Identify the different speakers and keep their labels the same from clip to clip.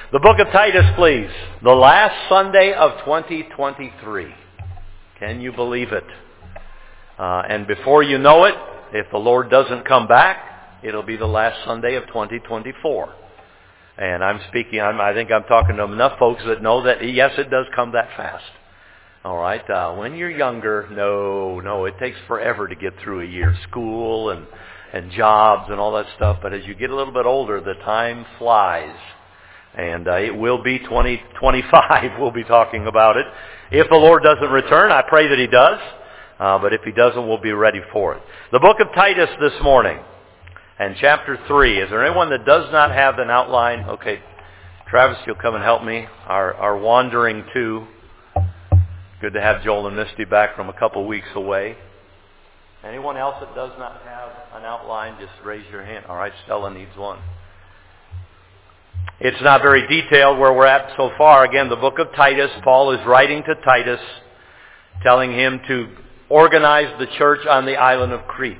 Speaker 1: The book of Titus, please. The last Sunday of 2023. Can you believe it? And before you know it, if the Lord doesn't come back, it'll be the last Sunday of 2024. And I think I'm talking to enough folks that know that, yes, it does come that fast. All right? When you're younger, no, it takes forever to get through a year. School and jobs and all that stuff. But as you get a little bit older, the time flies. And it will be 2025. We'll be talking about it. If the Lord doesn't return, I pray that He does. But if He doesn't, we'll be ready for it. The book of Titus this morning and chapter 3. Is there anyone that does not have an outline? Okay, Travis, you'll come and help me. Our wandering two. Good to have Joel and Misty back from a couple weeks away. Anyone else that does not have an outline, just raise your hand. All right, Stella needs one. It's not very detailed where we're at so far. Again, the book of Titus, Paul is writing to Titus, telling him to organize the church on the island of Crete.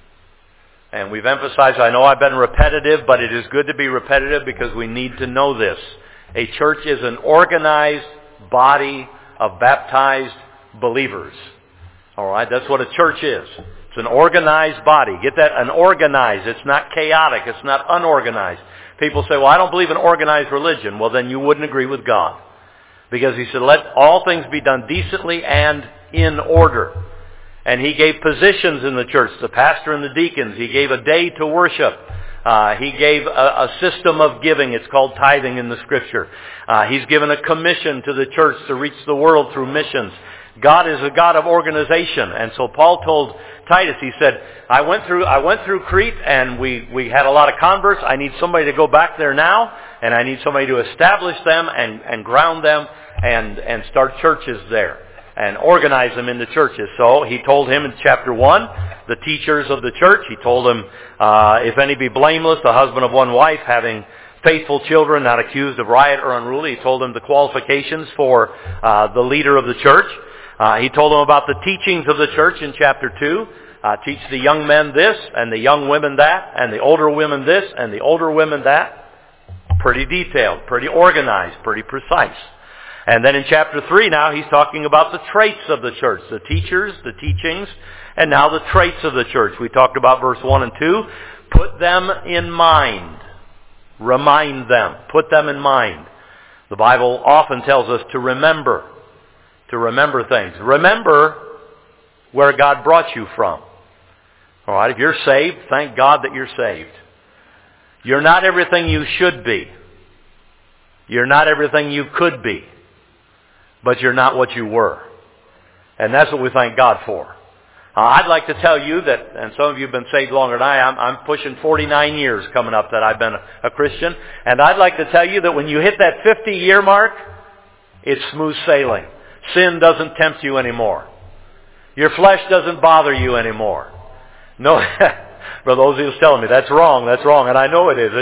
Speaker 1: And we've emphasized, I know I've been repetitive, but it is good to be repetitive because we need to know this. A church is an organized body of baptized believers. All right, that's what a church is. It's an organized body. Get that? An organized. It's not chaotic. It's not unorganized. People say, well, I don't believe in organized religion. Well, then you wouldn't agree with God. Because He said, let all things be done decently and in order. And He gave positions in the church, the pastor and the deacons. He gave a day to worship. He gave a system of giving. It's called tithing in the Scripture. He's given a commission to the church to reach the world through missions. God is a God of organization. And so Paul told Titus, he said, I went through Crete and we had a lot of converts. I need somebody to go back there now, and I need somebody to establish them and ground them and start churches there and organize them into churches. So he told him in chapter 1, the teachers of the church, he told them, if any be blameless, the husband of one wife, having faithful children, not accused of riot or unruly. He told them the qualifications for the leader of the church. He told them about the teachings of the church in chapter 2. Teach the young men this, and the young women that, and the older women this, and the older women that. Pretty detailed, pretty organized, pretty precise. And then in chapter 3 now, he's talking about the traits of the church. The teachers, the teachings, and now the traits of the church. We talked about verse 1 and 2. Put them in mind. Remind them. Put them in mind. The Bible often tells us to remember. To remember things. Remember where God brought you from. All right, if you're saved, thank God that you're saved. You're not everything you should be. You're not everything you could be. But you're not what you were. And that's what we thank God for. I'd like to tell you that, and some of you have been saved longer than I am, I'm pushing 49 years coming up that I've been a Christian. And I'd like to tell you that when you hit that 50-year mark, it's smooth sailing. Sin doesn't tempt you anymore. Your flesh doesn't bother you anymore. No, Brother Ozzie was telling me, that's wrong, and I know it is.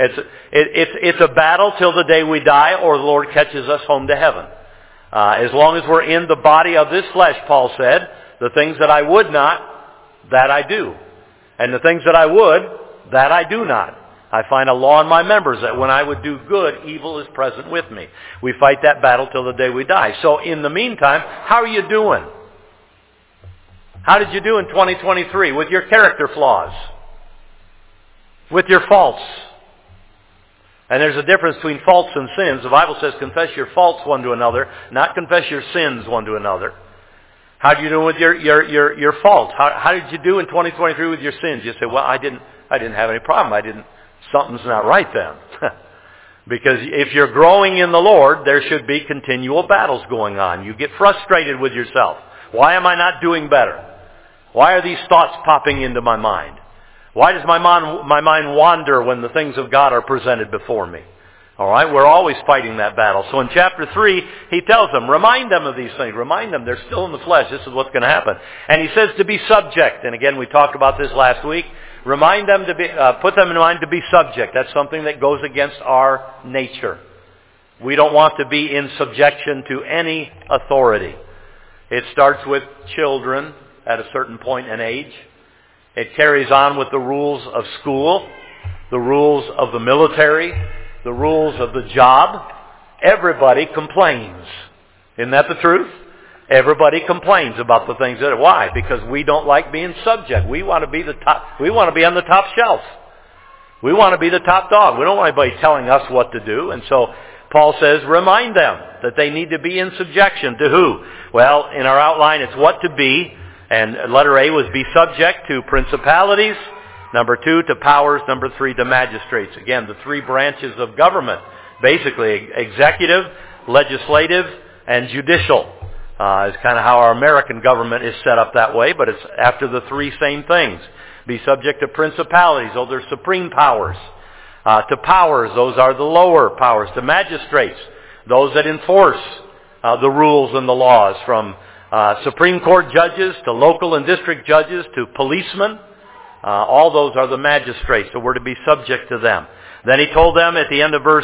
Speaker 1: It's a battle till the day we die or the Lord catches us home to heaven. As long as we're in the body of this flesh, Paul said, the things that I would not, that I do. And the things that I would, that I do not. I find a law in my members that when I would do good, evil is present with me. We fight that battle till the day we die. So in the meantime, how are you doing? How did you do in 2023 with your character flaws? With your faults? And there's a difference between faults and sins. The Bible says confess your faults one to another, not confess your sins one to another. How do you do with your faults? How did you do in 2023 with your sins? You say, well, I didn't have any problem. Something's not right then. Because if you're growing in the Lord, there should be continual battles going on. You get frustrated with yourself. Why am I not doing better? Why are these thoughts popping into my mind? Why does my mind wander when the things of God are presented before me? All right, we're always fighting that battle. So in chapter 3, he tells them, remind them of these things. Remind them they're still in the flesh. This is what's going to happen. And he says to be subject. And again, we talked about this last week. Remind them to be, put them in mind to be subject. That's something that goes against our nature. We don't want to be in subjection to any authority. It starts with children at a certain point in age. It carries on with the rules of school, the rules of the military, the rules of the job, everybody complains. Isn't that the truth? Everybody complains about the things that. Why? Because we don't like being subject. We want to be the top. We want to be on the top shelf. We want to be the top dog. We don't want anybody telling us what to do. And so Paul says, remind them that they need to be in subjection to who? Well, in our outline, it's what to be. And letter A was be subject to principalities. Number 2, to powers. Number 3, to magistrates. Again, the 3 branches of government. Basically, executive, legislative, and judicial. Is kind of how our American government is set up that way, but it's after the 3 same things. Be subject to principalities. Those are supreme powers. To powers, those are the lower powers. To magistrates, those that enforce the rules and the laws, from Supreme Court judges to local and district judges to policemen. All those are the magistrates, so we're to be subject to them. Then he told them at the end of verse,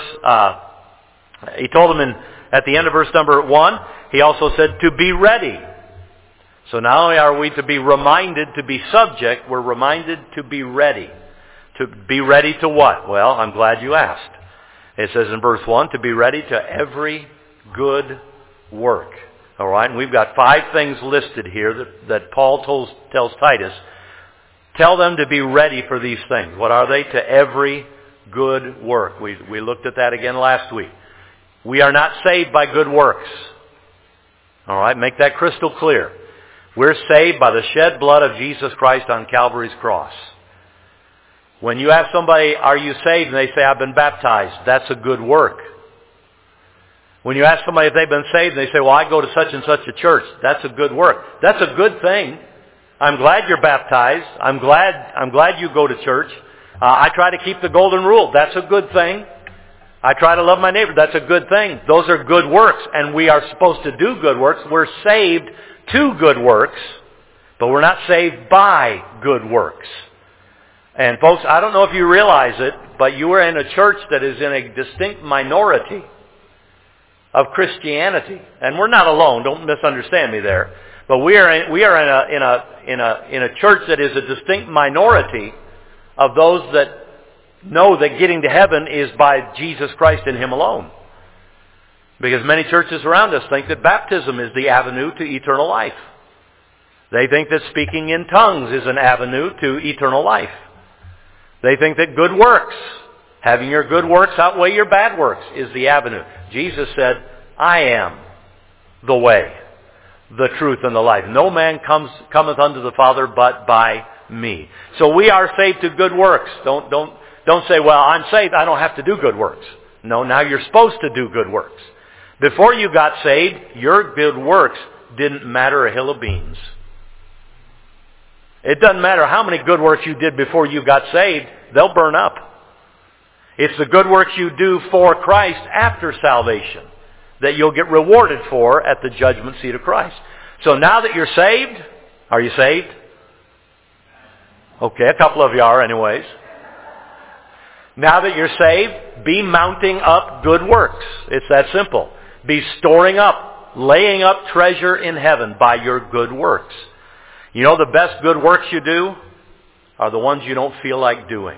Speaker 1: at the end of verse number 1, he also said to be ready. So not only are we to be reminded to be subject, we're reminded to be ready. To be ready to what? Well, I'm glad you asked. It says in verse 1, to be ready to every good work. All right, and we've got 5 things listed here that Paul tells Titus. Tell them to be ready for these things. What are they? To every good work. We looked at that again last week. We are not saved by good works. All right, make that crystal clear. We're saved by the shed blood of Jesus Christ on Calvary's cross. When you ask somebody, are you saved? And they say, I've been baptized. That's a good work. When you ask somebody if they've been saved, and they say, well, I go to such and such a church. That's a good work. That's a good thing. I'm glad you're baptized. I'm glad you go to church. I try to keep the golden rule. That's a good thing. I try to love my neighbor. That's a good thing. Those are good works, and we are supposed to do good works. We're saved to good works, but we're not saved by good works. And folks, I don't know if you realize it, but you are in a church that is in a distinct minority of Christianity. And we're not alone. Don't misunderstand me there. But we are in a church that is a distinct minority of those that know that getting to heaven is by Jesus Christ and Him alone. Because many churches around us think that baptism is the avenue to eternal life. They think that speaking in tongues is an avenue to eternal life. They think that good works, having your good works outweigh your bad works, is the avenue. Jesus said, I am the way, the truth, and the life. No man cometh unto the Father but by me. So we are saved to good works. Don't say, well, I'm saved, I don't have to do good works. No, now you're supposed to do good works. Before you got saved, your good works didn't matter a hill of beans. It doesn't matter how many good works you did before you got saved, they'll burn up. It's the good works you do for Christ after salvation that you'll get rewarded for at the judgment seat of Christ. So now that you're saved, are you saved? Okay, a couple of you are anyways. Now that you're saved, be mounting up good works. It's that simple. Be storing up, laying up treasure in heaven by your good works. You know the best good works you do are the ones you don't feel like doing.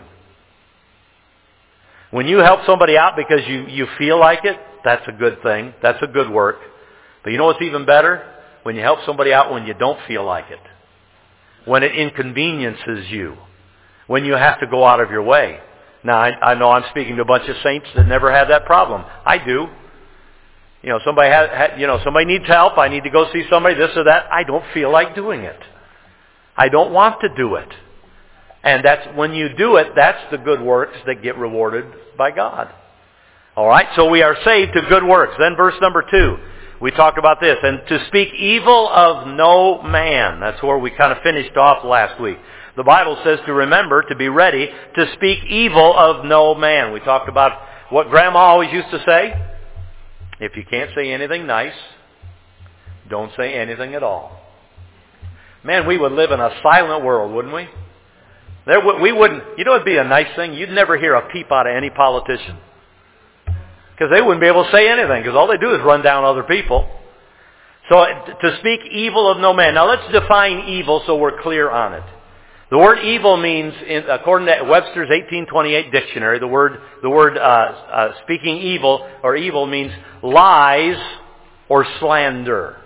Speaker 1: When you help somebody out because you feel like it, that's a good thing. That's a good work. But you know what's even better? When you help somebody out when you don't feel like it. When it inconveniences you. When you have to go out of your way. Now, I know I'm speaking to a bunch of saints that never had that problem. I do. You know, somebody needs help. I need to go see somebody, this or that. I don't feel like doing it. I don't want to do it. And that's when you do it, that's the good works that get rewarded by God. All right, so we are saved to good works. Then verse number 2, we talked about this. And to speak evil of no man. That's where we kind of finished off last week. The Bible says to remember, to be ready, to speak evil of no man. We talked about what Grandma always used to say. If you can't say anything nice, don't say anything at all. Man, we would live in a silent world, wouldn't we? We wouldn't. You know, it'd be a nice thing. You'd never hear a peep out of any politician, because they wouldn't be able to say anything, because all they do is run down other people. So to speak evil of no man. Now let's define evil so we're clear on it. The word evil means, according to Webster's 1828 dictionary, the word speaking evil or evil means lies or slander.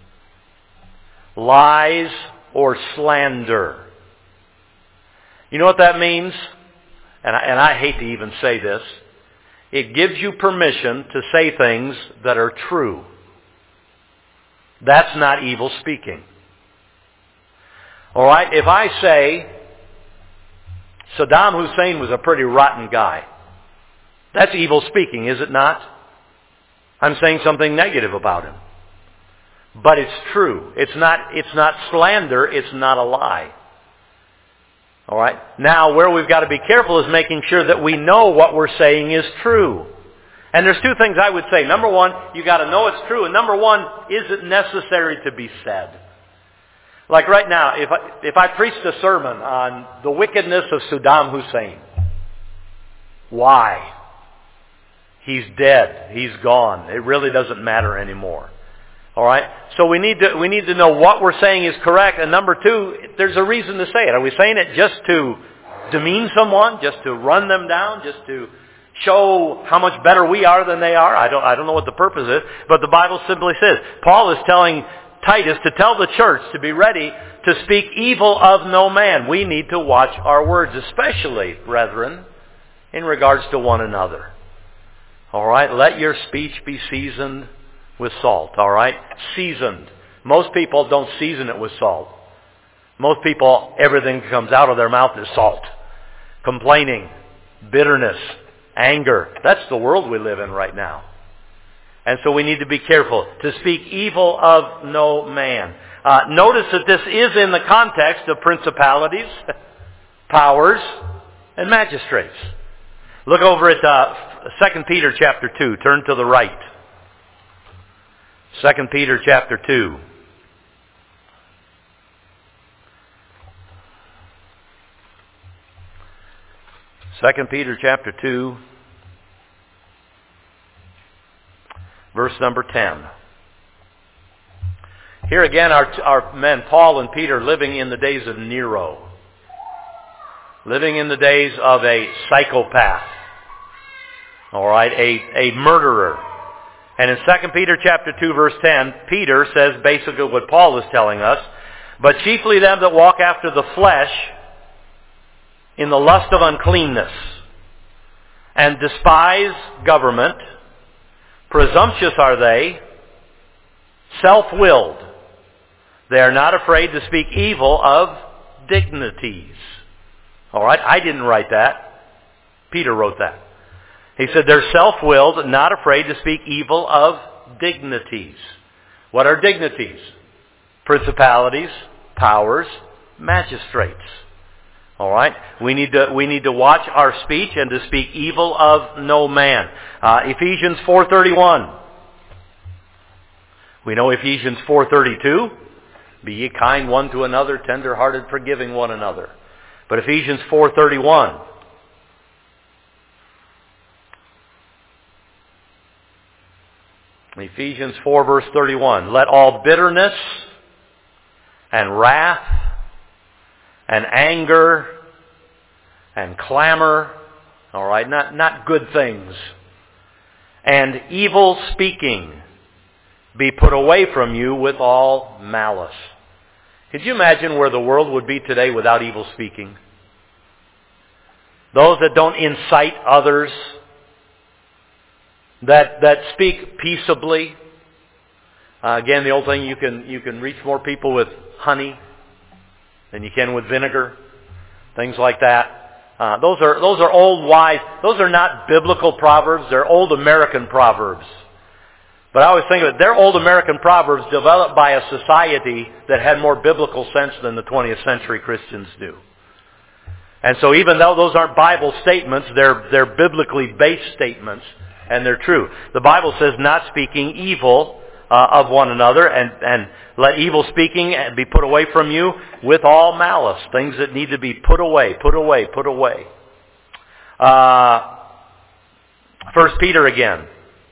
Speaker 1: Lies or slander. You know what that means? And I hate to even say this. It gives you permission to say things that are true. That's not evil speaking. All right? If I say Saddam Hussein was a pretty rotten guy, that's evil speaking, is it not? I'm saying something negative about him. But it's true. It's not slander. It's not a lie. All right? Now, where we've got to be careful is making sure that we know what we're saying is true. And there's two things I would say. Number one, you got to know it's true. And number one, is it necessary to be said? Like right now, if I preached a sermon on the wickedness of Saddam Hussein, why? He's dead. He's gone. It really doesn't matter anymore. All right? So we need to know what we're saying is correct. And number two, there's a reason to say it. Are we saying it just to demean someone, just to run them down, just to show how much better we are than they are? I don't know what the purpose is, but the Bible simply says, Paul is telling Titus to tell the church to be ready to speak evil of no man. We need to watch our words, especially, brethren, in regards to one another. All right? Let your speech be seasoned with salt. All right? Seasoned. Most people don't season it with salt. Most people, everything that comes out of their mouth is salt. Complaining, bitterness, anger. That's the world we live in right now. And so we need to be careful to speak evil of no man. Notice that this is in the context of principalities, powers, and magistrates. Look over at 2 Peter chapter 2. Turn to the right. 2 Peter chapter 2. Second Peter chapter 2, verse number 10. Here again our men, Paul and Peter, living in the days of Nero. Living in the days of a psychopath. All right, a murderer. And in 2 Peter chapter 2, verse 10, Peter says basically what Paul is telling us, but chiefly them that walk after the flesh in the lust of uncleanness, and despise government, presumptuous are they, self-willed. They are not afraid to speak evil of dignities. All right, I didn't write that. Peter wrote that. He said they're self-willed, not afraid to speak evil of dignities. What are dignities? Principalities, powers, magistrates. All right? We need to watch our speech and to speak evil of no man. Ephesians 4:31. We know Ephesians 4:32. Be ye kind one to another, tender-hearted, forgiving one another. But Ephesians 4:31. Ephesians 4 verse 31. Let all bitterness and wrath and anger and clamor, all right, not good things, and evil speaking be put away from you with all malice. Could you imagine where the world would be today without evil speaking? Those that don't incite others, that speak peaceably. Again, the old thing, you can reach more people with honey than you can with vinegar. Things like that. Those are old wise. Those are not biblical proverbs. They're old American proverbs. But I always think of it, they're old American proverbs developed by a society that had more biblical sense than the 20th century Christians do. And so even though those aren't Bible statements, they're biblically based statements, and they're true. The Bible says not speaking evil of one another, and let evil speaking be put away from you with all malice. Things that need to be put away, put away, put away. 1 Peter again.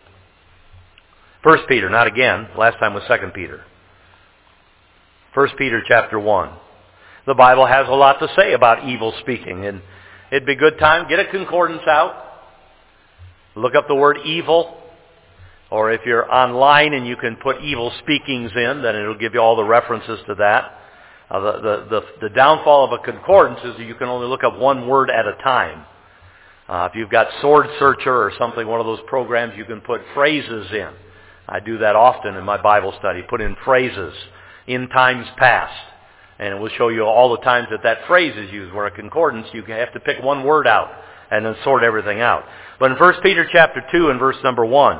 Speaker 1: 1 Peter, not again. Last time was 2 Peter. 1 Peter chapter 1. the Bible has a lot to say about evil speaking. And it'd be a good time, get a concordance out, look up the word evil, or if you're online and you can put evil speakings in, then it'll give you all the references to that. The downfall of a concordance is that you can only look up one word at a time. If you've got Sword Searcher or something, one of those programs, you can put phrases in. I do that often in my Bible study. Put in phrases in times past. And it will show you all the times that phrase is used. Where a concordance, you have to pick one word out and then sort everything out. But in 1 Peter chapter 2 and verse number 1,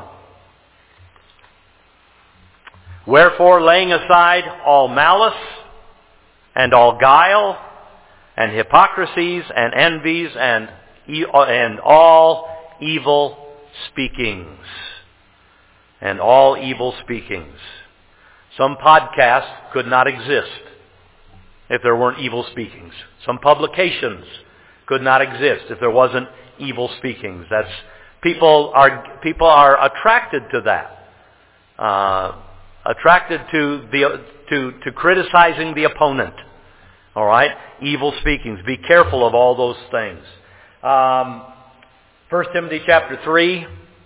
Speaker 1: wherefore, laying aside all malice and all guile and hypocrisies and envies and all evil speakings. And all evil speakings. Some podcasts could not exist if there weren't evil speakings. Some publications could not exist if there wasn't evil speakings. That's people are attracted to that. Attracted to criticizing the opponent. All right? Evil speakings. Be careful of all those things. 1 Timothy chapter 3.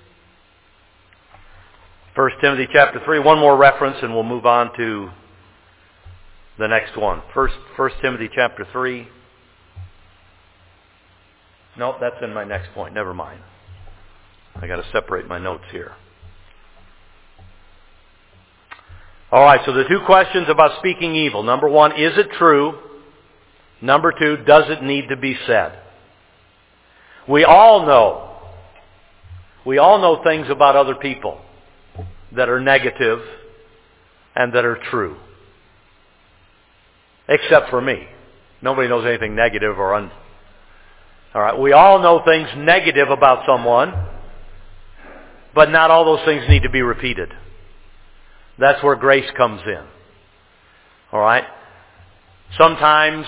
Speaker 1: 1 Timothy chapter 3. One more reference and we'll move on to the next one. 1 Timothy chapter 3. No, that's in my next point. Never mind. I got to separate my notes here. All right, so the two questions about speaking evil. Number one, is it true? Number two, does it need to be said? We all know things about other people that are negative and that are true. Except for me. Nobody knows anything negative or All right, we all know things negative about someone, but not all those things need to be repeated. That's where grace comes in. All right? Sometimes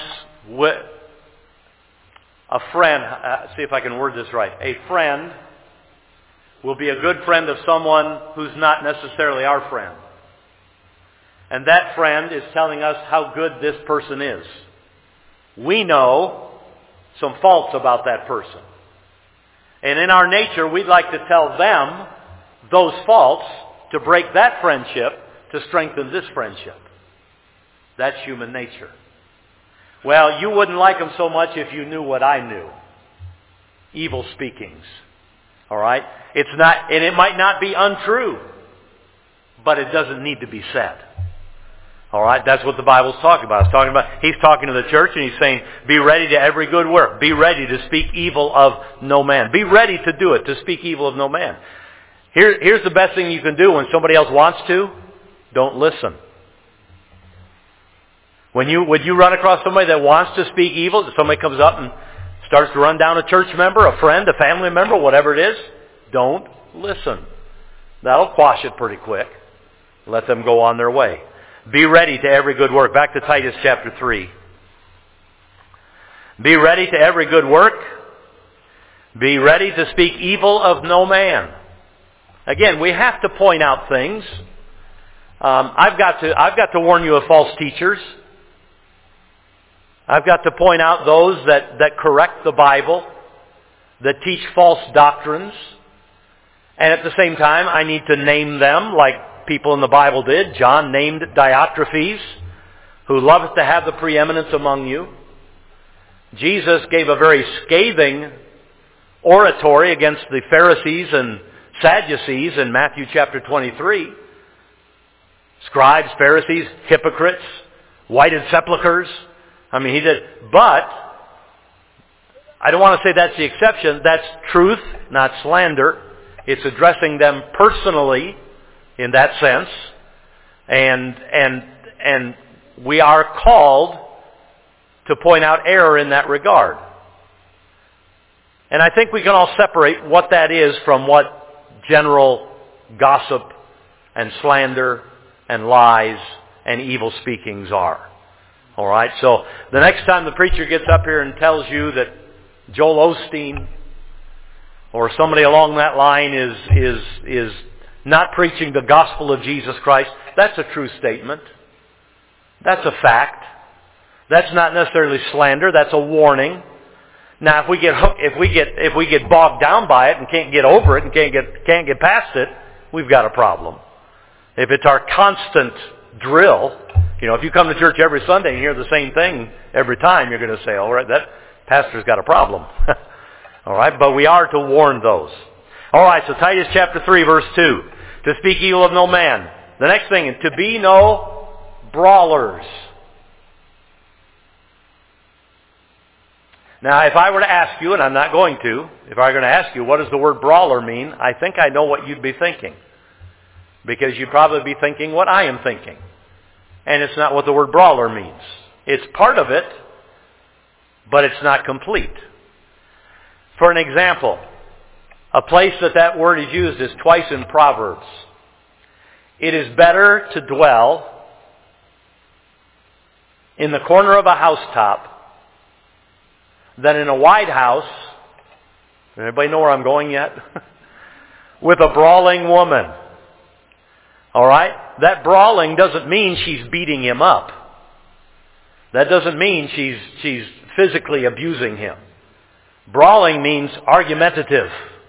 Speaker 1: a friend, see if I can word this right. A friend will be a good friend of someone who's not necessarily our friend. And that friend is telling us how good this person is. We know some faults about that person. And in our nature, we'd like to tell them those faults to break that friendship, to strengthen this friendship. That's human nature. Well, you wouldn't like them so much if you knew what I knew. Evil speakings. All right? It's not, and it might not be untrue, but it doesn't need to be said. All right? That's what the Bible's talking about. He's talking to the church and he's saying, be ready to every good work. Be ready to speak evil of no man. Be ready to do it, to speak evil of no man. Here's the best thing you can do when somebody else wants to. Don't listen. Would you run across somebody that wants to speak evil? Somebody comes up and starts to run down a church member, a friend, a family member, whatever it is. Don't listen. That'll quash it pretty quick. Let them go on their way. Be ready to every good work. Back to Titus chapter 3. Be ready to every good work. Be ready to speak evil of no man. Again, we have to point out things. I've got to warn you of false teachers. I've got to point out those that correct the Bible, that teach false doctrines. And at the same time, I need to name them like people in the Bible did. John named Diotrephes, who loveth to have the preeminence among you. Jesus gave a very scathing oratory against the Pharisees and Sadducees in Matthew chapter 23. Scribes, Pharisees, hypocrites, whited sepulchres. I mean, he did. But I don't want to say that's the exception. That's truth, not slander. It's addressing them personally in that sense. And we are called to point out error in that regard. And I think we can all separate what that is from what general gossip and slander and lies and evil speakings are. All right? So the next time the preacher gets up here and tells you that Joel Osteen or somebody along that line is not preaching the gospel of Jesus Christ, that's a true statement. That's a fact. That's not necessarily slander. That's a warning. Now, if we get bogged down by it and can't get over it and can't get past it, we've got a problem. If it's our constant drill, if you come to church every Sunday and hear the same thing every time, you're going to say, all right, that pastor's got a problem. All right, but we are to warn those. All right, so Titus chapter 3, verse 2. To speak evil of no man. The next thing, to be no brawlers. Now, if I were to ask you, and I'm not going to, if I were going to ask you, what does the word brawler mean? I think I know what you'd be thinking. Because you'd probably be thinking what I am thinking. And it's not what the word brawler means. It's part of it, but it's not complete. For an example, a place that word is used is twice in Proverbs. It is better to dwell in the corner of a housetop than in a wide house. Anybody know where I'm going yet? With a brawling woman. All right? That brawling doesn't mean she's beating him up. That doesn't mean she's physically abusing him. Brawling means argumentative.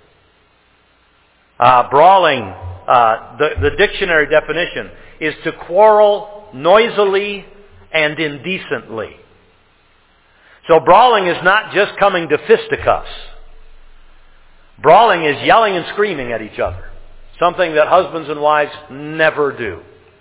Speaker 1: Brawling, the dictionary definition, is to quarrel noisily and indecently. So brawling is not just coming to fisticuffs. Brawling is yelling and screaming at each other. Something that husbands and wives never do.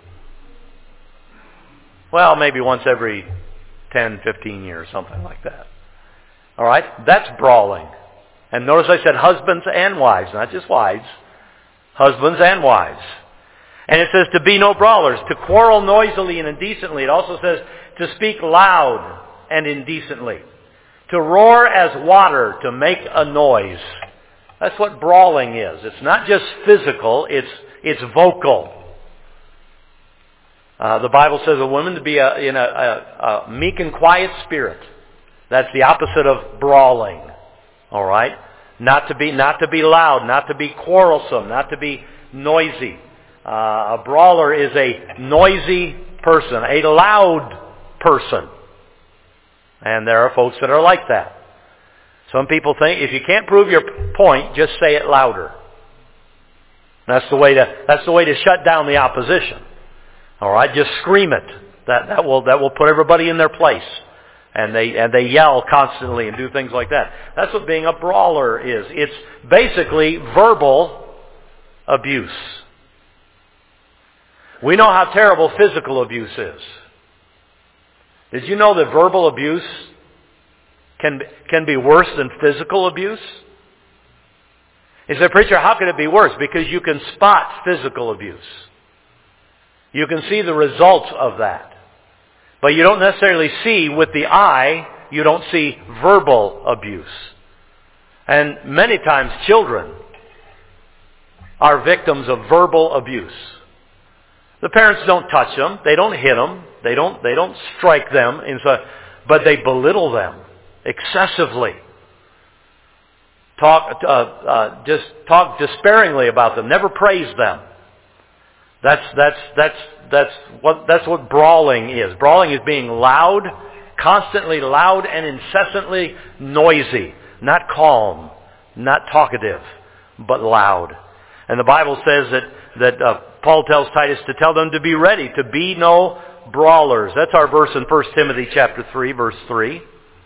Speaker 1: Well, maybe once every 10, 15 years, something like that. All right? That's brawling. And notice I said husbands and wives, not just wives. Husbands and wives. And it says to be no brawlers, to quarrel noisily and indecently. It also says to speak loud and indecently. To roar as water, to make a noise. That's what brawling is. It's not just physical, it's vocal. The Bible says a woman to be in a meek and quiet spirit. That's the opposite of brawling. All right? Not to be loud, not to be quarrelsome, not to be noisy. A brawler is a noisy person, a loud person. And there are folks that are like that. Some people think if you can't prove your point, just say it louder. That's the way to shut down the opposition. All right, just scream it. That will put everybody in their place. And they yell constantly and do things like that. That's what being a brawler is. It's basically verbal abuse. We know how terrible physical abuse is. Did you know that verbal abuse can be worse than physical abuse? He said, preacher, how could it be worse? Because you can spot physical abuse. You can see the results of that. But you don't necessarily see with the eye, you don't see verbal abuse. And many times children are victims of verbal abuse. The parents don't touch them, they don't hit them, they don't strike them, but they belittle them excessively. Just talk despairingly about them, never praise them. That's what brawling is. Brawling is being loud, constantly loud and incessantly noisy. Not calm, not talkative, but loud. And the Bible says that Paul tells Titus to tell them to be ready, to be no brawlers. That's our verse in 1 Timothy chapter 3, verse 3.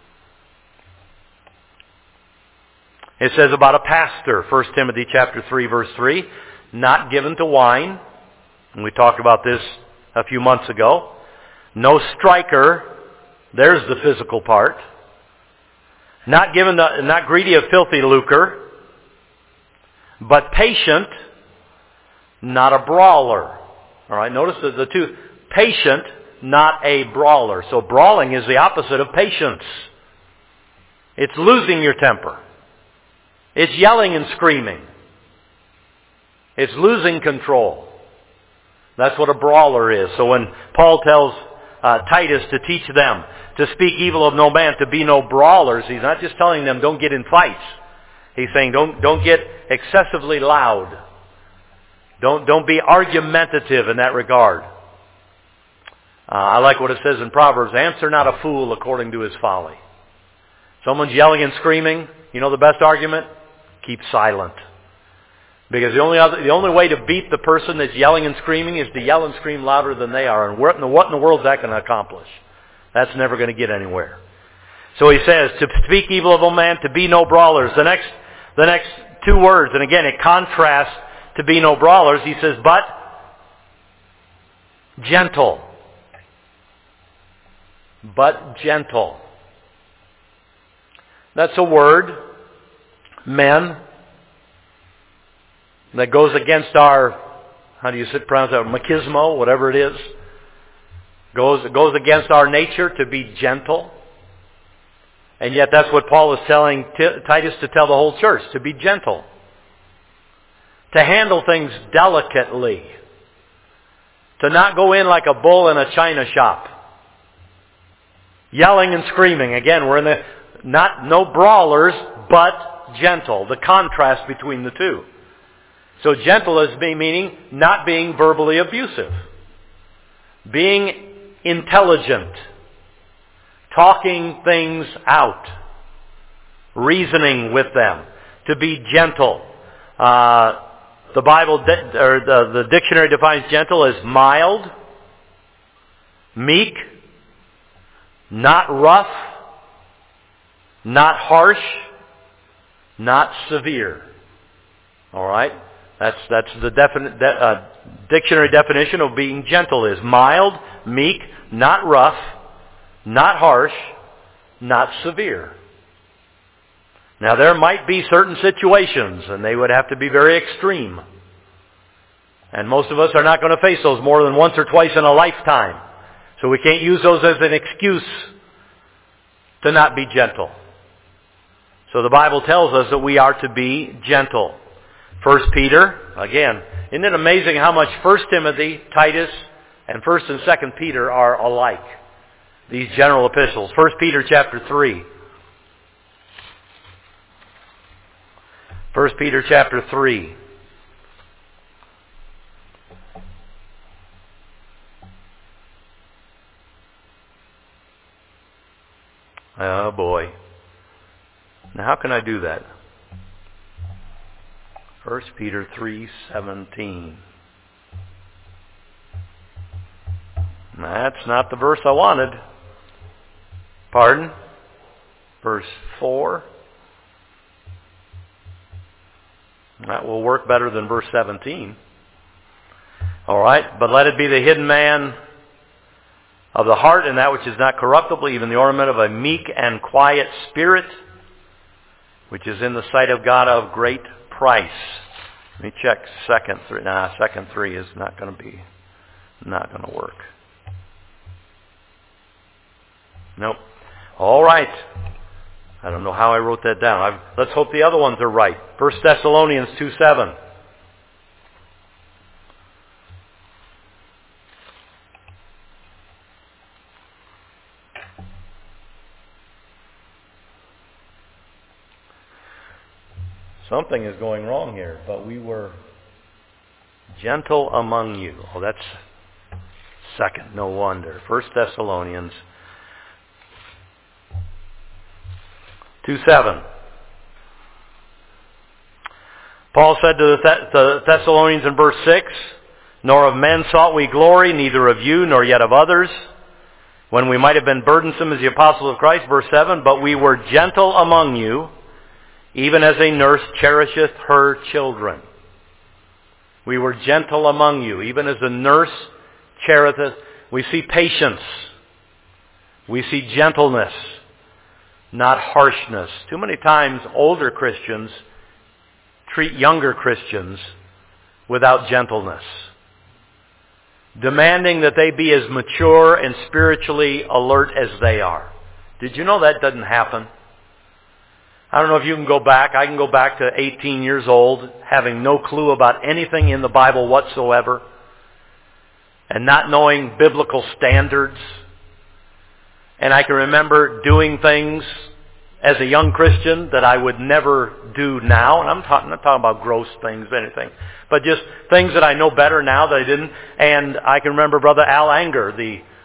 Speaker 1: It says about a pastor, 1 Timothy chapter 3, verse 3, not given to wine. And we talked about this a few months ago. No striker. There's the physical part. Not greedy of filthy lucre, but patient, not a brawler. All right, notice the two. Patient, not a brawler. So brawling is the opposite of patience. It's losing your temper. It's yelling and screaming. It's losing control. That's what a brawler is. So when Paul tells Titus to teach them to speak evil of no man, to be no brawlers, he's not just telling them don't get in fights. He's saying don't get excessively loud. Don't be argumentative in that regard. I like what it says in Proverbs, answer not a fool according to his folly. Someone's yelling and screaming, you know the best argument? Keep silent. Because the only way to beat the person that's yelling and screaming is to yell and scream louder than they are. And what in the world is that going to accomplish? That's never going to get anywhere. So he says, to speak evil of a man, to be no brawlers. The next two words, and again it contrasts to be no brawlers. He says, but gentle. But gentle. That's a word, men, that goes against our, how do you pronounce that, machismo, whatever it is. Goes against our nature to be gentle. And yet that's what Paul is telling Titus to tell the whole church, to be gentle. To handle things delicately. To not go in like a bull in a china shop. Yelling and screaming. Again, we're in no brawlers, but gentle. The contrast between the two. So gentle is meaning not being verbally abusive. Being intelligent. Talking things out. Reasoning with them. To be gentle. The Bible, or the dictionary defines gentle as mild, meek, not rough, not harsh, not severe. All right? That's the dictionary definition of being gentle is mild, meek, not rough, not harsh, not severe. Now there might be certain situations, and they would have to be very extreme. And most of us are not going to face those more than once or twice in a lifetime. So we can't use those as an excuse to not be gentle. So the Bible tells us that we are to be gentle. 1 Peter, again, isn't it amazing how much 1 Timothy, Titus, and 1 and 2 Peter are alike? These general epistles. 1 Peter chapter 3. 1 Peter chapter 3. Oh boy. Now how can I do that? 1 Peter 3:17. That's not the verse I wanted. Pardon? Verse 4. That will work better than verse 17. All right. But let it be the hidden man of the heart, and that which is not corruptible, even the ornament of a meek and quiet spirit, which is in the sight of God of great price. Let me check second 3. Second 3 is not going to work. Nope. All right. I don't know how I wrote that down. Let's hope the other ones are right. 1 Thessalonians 2:7. Something is going wrong here, but we were gentle among you. Oh, that's second. No wonder. 1 Thessalonians 2:7. Paul said to the Thessalonians in verse 6, nor of men sought we glory, neither of you, nor yet of others, when we might have been burdensome as the apostles of Christ. Verse 7, but we were gentle among you, even as a nurse cherisheth her children. We were gentle among you, even as a nurse cherisheth. We see patience. We see gentleness, not harshness. Too many times older Christians treat younger Christians without gentleness, demanding that they be as mature and spiritually alert as they are. Did you know that doesn't happen? I don't know if you can go back. I can go back to 18 years old, having no clue about anything in the Bible whatsoever, and not knowing biblical standards. And I can remember doing things as a young Christian that I would not do now. And I'm not talking about gross things or anything, but just things that I know better now that I didn't. And I can remember Brother Al Anger, the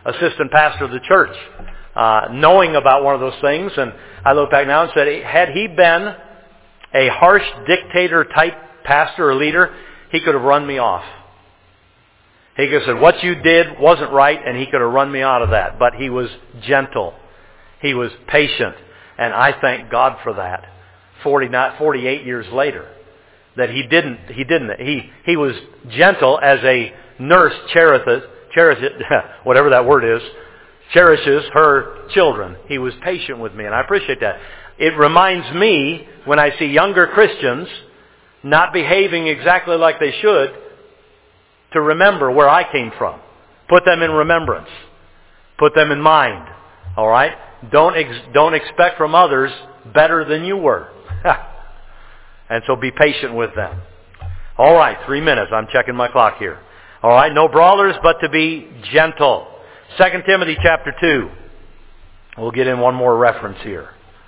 Speaker 1: assistant pastor of the church, knowing about one of those things. And I look back now and said, had he been a harsh dictator type pastor or leader, he could have run me off. He could have said, what you did wasn't right, and he could have run me out of that. But he was gentle. He was patient. And I thank God for that. 48 years later. That he was gentle as a nurse cherishes whatever that word is, cherishes her children. He was patient with me, and I appreciate that. It reminds me, when I see younger Christians not behaving exactly like they should, to remember where I came from. Put them in remembrance. Put them in mind. All right? Don't expect from others better than you were. And so be patient with them. All right, 3 minutes. I'm checking my clock here. All right, no brawlers, but to be gentle. 2 Timothy chapter 2. We'll get in one more reference here.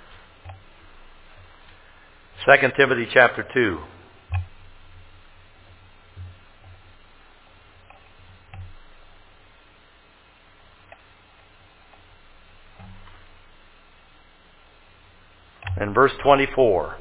Speaker 1: 2 Timothy chapter 2. And verse 24.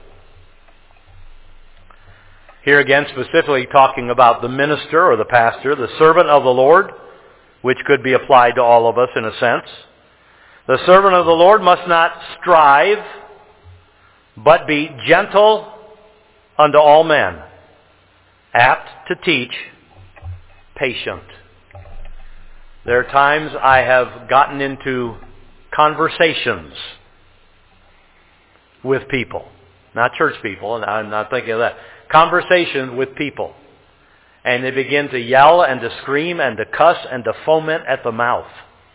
Speaker 1: Here again specifically talking about the minister or the pastor, the servant of the Lord, which could be applied to all of us in a sense. The servant of the Lord must not strive, but be gentle unto all men, apt to teach, patient. There are times I have gotten into conversations with people, not church people, and I'm not thinking of that. Conversation with people. And they begin to yell and to scream and to cuss and to foment at the mouth.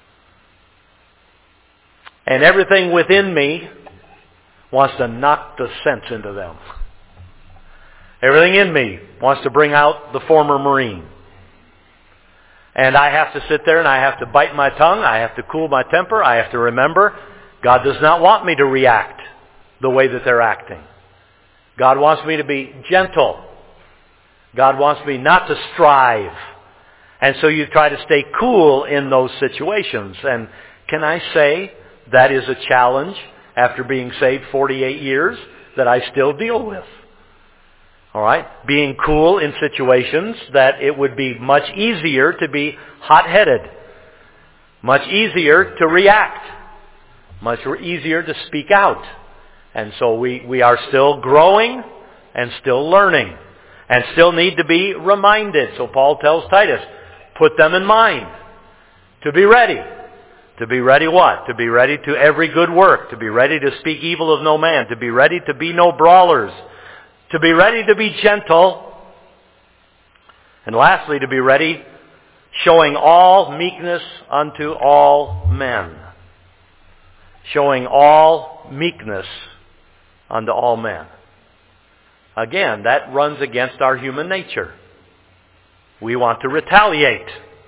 Speaker 1: And everything within me wants to knock the sense into them. Everything in me wants to bring out the former Marine. And I have to sit there and I have to bite my tongue. I have to cool my temper. I have to remember God does not want me to react the way that they're acting. God wants me to be gentle. God wants me not to strive. And so you try to stay cool in those situations. And can I say that is a challenge after being saved 48 years that I still deal with. All right? Being cool in situations that it would be much easier to be hot-headed. Much easier to react. Much easier to speak out. And so we are still growing and still learning and still need to be reminded. So Paul tells Titus, put them in mind to be ready. To be ready what? To be ready to every good work. To be ready to speak evil of no man. To be ready to be no brawlers. To be ready to be gentle. And lastly, to be ready, showing all meekness unto all men. Showing all meekness unto all men. Again, that runs against our human nature. We want to retaliate.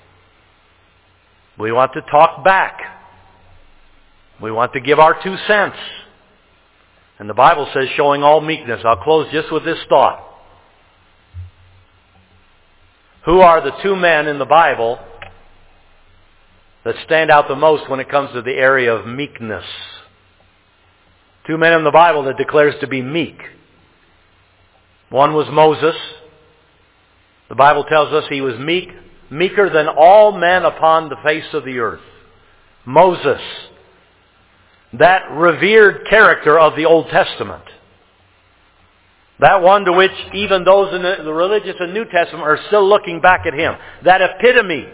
Speaker 1: We want to talk back. We want to give our 2 cents. And the Bible says showing all meekness. I'll close just with this thought. Who are the 2 men in the Bible that stand out the most when it comes to the area of meekness? 2 men in the Bible that declares to be meek. One was Moses. The Bible tells us he was meek, meeker than all men upon the face of the earth. Moses. That revered character of the Old Testament. That one to which even those in the religious and New Testament are still looking back at him. That epitome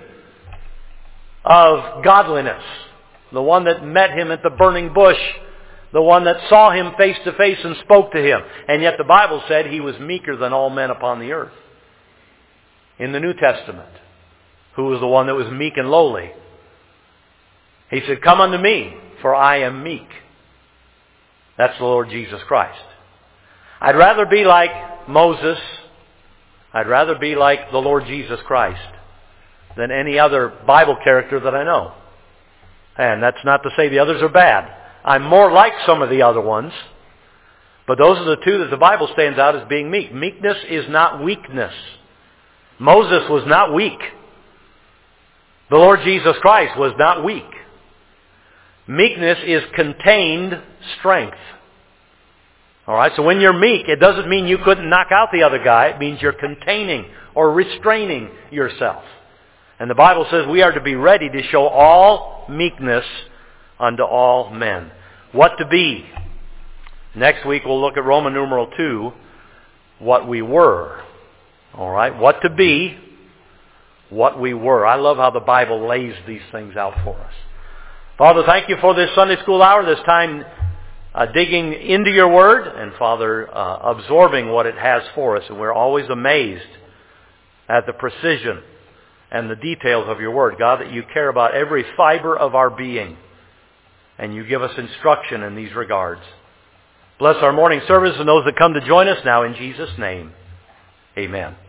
Speaker 1: of godliness. The one that met him at the burning bush. The one that saw him face to face and spoke to him. And yet the Bible said he was meeker than all men upon the earth. In the New Testament. Who was the one that was meek and lowly? He said, come unto me, for I am meek. That's the Lord Jesus Christ. I'd rather be like Moses. I'd rather be like the Lord Jesus Christ than any other Bible character that I know. And that's not to say the others are bad. I'm more like some of the other ones. But those are the 2 that the Bible stands out as being meek. Meekness is not weakness. Moses was not weak. The Lord Jesus Christ was not weak. Meekness is contained strength. All right, so when you're meek, it doesn't mean you couldn't knock out the other guy. It means you're containing or restraining yourself. And the Bible says we are to be ready to show all meekness unto all men. What to be? Next week we'll look at Roman numeral 2, what we were. All right, what to be, what we were. I love how the Bible lays these things out for us. Father, thank you for this Sunday school hour, this time digging into your Word, and Father, absorbing what it has for us. And we're always amazed at the precision and the details of your Word. God, that you care about every fiber of our being, and you give us instruction in these regards. Bless our morning service and those that come to join us now in Jesus' name. Amen.